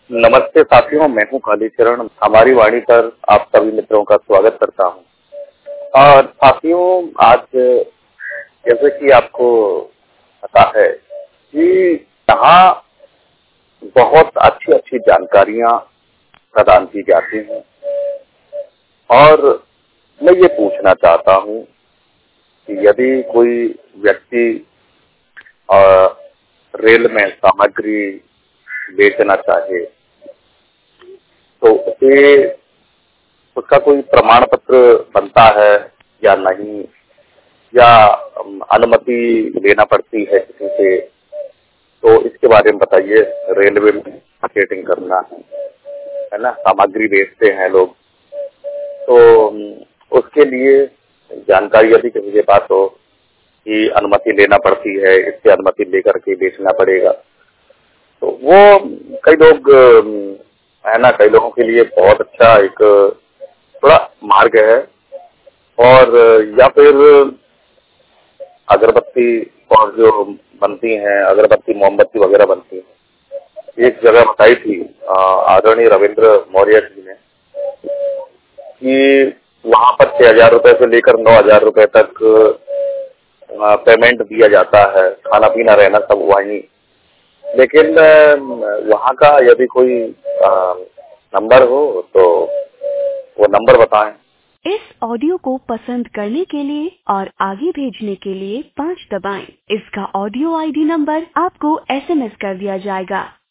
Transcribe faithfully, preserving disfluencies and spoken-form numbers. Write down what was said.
नमस्ते साथियों, मैं हूं कालीचरण। हमारी वाणी पर आप सभी मित्रों का स्वागत करता हूं। और साथियों, आज जैसे कि आपको पता है कि यहाँ बहुत अच्छी अच्छी जानकारियां प्रदान की जाती हैं और मैं ये पूछना चाहता हूं कि यदि कोई व्यक्ति रेल में सामग्री बेचना चाहे तो उसे उसका कोई प्रमाण पत्र बनता है या नहीं, या अनुमति लेना पड़ती है किसी से, तो इसके बारे में बताइए। रेलवे में मार्केटिंग करना है है ना, सामग्री बेचते हैं लोग, तो उसके लिए जानकारी यदि किसी के पास हो कि अनुमति लेना पड़ती है, इससे अनुमति लेकर के बेचना पड़ेगा, तो वो कई लोग है ना, कई लोगों के लिए बहुत अच्छा एक थोड़ा मार्ग है। और या फिर अगरबत्ती और जो बनती हैं, अगरबत्ती मोमबत्ती वगैरह बनती हैं, एक जगह बताई थी आदरणीय रविंद्र मौर्य जी ने कि वहां पर छह हजार रुपए से लेकर नौ हजार रुपए तक पेमेंट दिया जाता है, खाना पीना रहना सब वहीं। लेकिन वहां का यदि कोई नंबर हो तो वो नंबर बताएं। इस ऑडियो को पसंद करने के लिए और आगे भेजने के लिए पाँच दबाएं। इसका ऑडियो आईडी नंबर आपको एसएमएस कर दिया जाएगा।